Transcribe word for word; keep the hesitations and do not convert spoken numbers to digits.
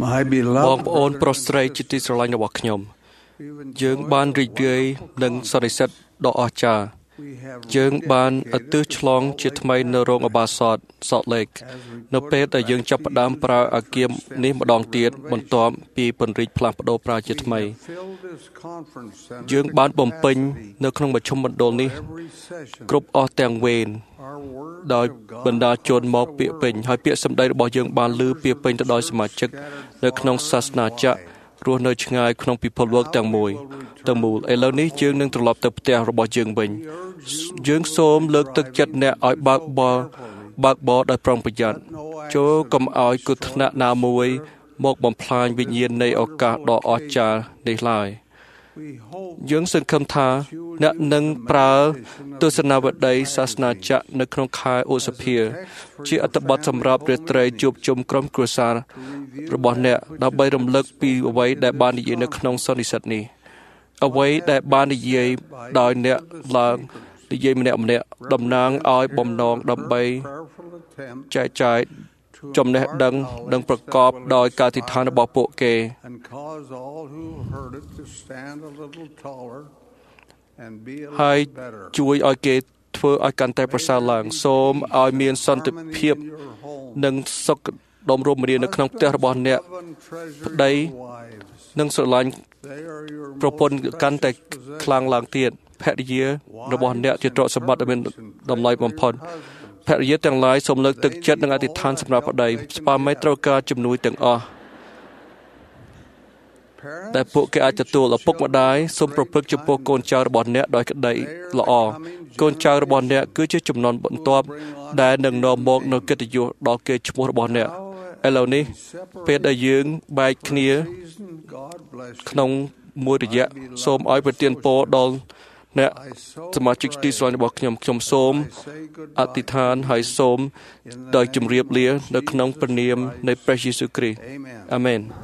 My បង beloved ប្អូន ប្រុស brothers ស្រី and ជាទីស្រឡាញ់របស់ខ្ញុំ sisters, យើង we've បាន រីក enjoyed រាយ wonderful នឹង សន្និសីទ ដ៏ អស្ចារ្យ We have យើង បាន ឧ rededicated ទ្ទិស to ឆ្លង Salt ជា Lake ថ្មី នៅ រោង អបាសត Salt Lake as we នៅ put ពេល it ដែល យើង back ចាប់ to ផ្ដើម use ប្រើ អា after គារ នេះ ម្ដង ទៀត បន្ទាប់ ពី ពង្រីក ផ្លាស់ប្ដូរ ប្រើ ជា We ថ្មី have filled this conference center យើង to បាន បំពេញ capacity នៅ ក្នុង មជ្ឈមណ្ឌល នេះ for every session. គ្រប់ អស់ ទាំង វេន Our word ដោយ of God បណ្ដាជន មក across the ពាក្យពេញ world. ហើយ ពាក្យ សម្ដី របស់ យើង បាន ឮ ពាក្យពេញ ទៅ ដោយ សមាជិក នៅ ក្នុង សាសនាចក្រ រស់ នៅ ឆ្ងាយ ក្នុង ពិភពលោក ទាំង មួយ ទាំង មូល ឥឡូវ នេះ យើង នឹង ត្រឡប់ ទៅ ផ្ទះ របស់ យើង វិញ យើង សូម លើក ទឹកចិត្ត អ្នក ឲ្យ បើក បរ បើក បរ ដោយ ប្រុង ប្រយ័ត្ន ចូល កុំ ឲ្យ គ្រោះថ្នាក់ ណា មួយ មក បំផ្លាញ វិញ្ញាណ នៃ ឱកាស ដ៏ អស្ចារ្យ នេះ ឡើយ យើង សង្ឃឹម ថា អ្នក នឹង ប្រើ ទស្សនាវដ្តី សាសនាចក្រ នៅ ក្នុង ខែ ឧសភា ជា អត្ថបទ សម្រាប់ រាត្រី ជួបជុំ ក្រុម គ្រួសារ របស់ អ្នក ដើម្បី រំលឹក ពី អ្វី ដែល បាន និយាយ នៅ ក្នុង សន្និសីទ នេះ អ្វី ដែល បាន និយាយ ដោយ អ្នក ឡើង និយាយ ម្នាក់ ម្នាក់ តំណាង ឲ្យ បំណង ដើម្បី ចែកចាយ ចំណេះ ដឹង និង ប្រកប ដោយ ការអធិដ្ឋាន របស់ ពួក គេ and cause all who heard it to stand a little taller and be a ហើយ little better. ជួយ ឲ្យ គេ ធ្វើ ឲ្យ កាន់តែ ប្រសើរ ឡើង សូម ឲ្យ មាន សន្តិភាព និង សុខដុមរមនា នៅ ក្នុង ផ្ទះ របស់ អ្នក ប្តី និង ស្រឡាញ់ ប្រពន្ធ កាន់តែ ខ្លាំង ឡើង ទៀត ភរិយា របស់ អ្នក ជា ទ្រព្យសម្បត្តិ ដែល មាន តម្លៃ បំផុត ភរិយា ទាំង ឡាយ សូម លើក ទឹក ចិត្ត និង អធិដ្ឋាន សម្រាប់ ប្តី ស្ប៉ាមេ ត្រូវ ការ ជំនួយ ទាំង អស់ ដែល ពួក គេ អាច ទទួល ឪពុកម្ដាយ សូម ប្រព្រឹត្ត ចំពោះ កូនចៅ របស់ អ្នក ដោយ ក្តី ល្អ កូនចៅ របស់ អ្នក គឺជា ជំនាន់ បន្ទាប់ ដែល នឹង នាំ មក នូវ កិត្តិយស ដល់ កេរ្តិ៍ឈ្មោះ របស់ អ្នក ឥឡូវ នេះ ពេល ដែល យើង បែក គ្នា ក្នុង មួយ រយៈ សូម ឲ្យ ប្រទាន ពរ ដល់ អ្នក សមាជិក ទីស្រឡាញ់ របស់ ខ្ញុំ ខ្ញុំ សូម អធិដ្ឋាន ហើយ សូម ដោយ ជម្រាប លា នៅ ក្នុង ព្រះនាម នៃ ព្រះយេស៊ូវគ្រីស្ទ អាមែន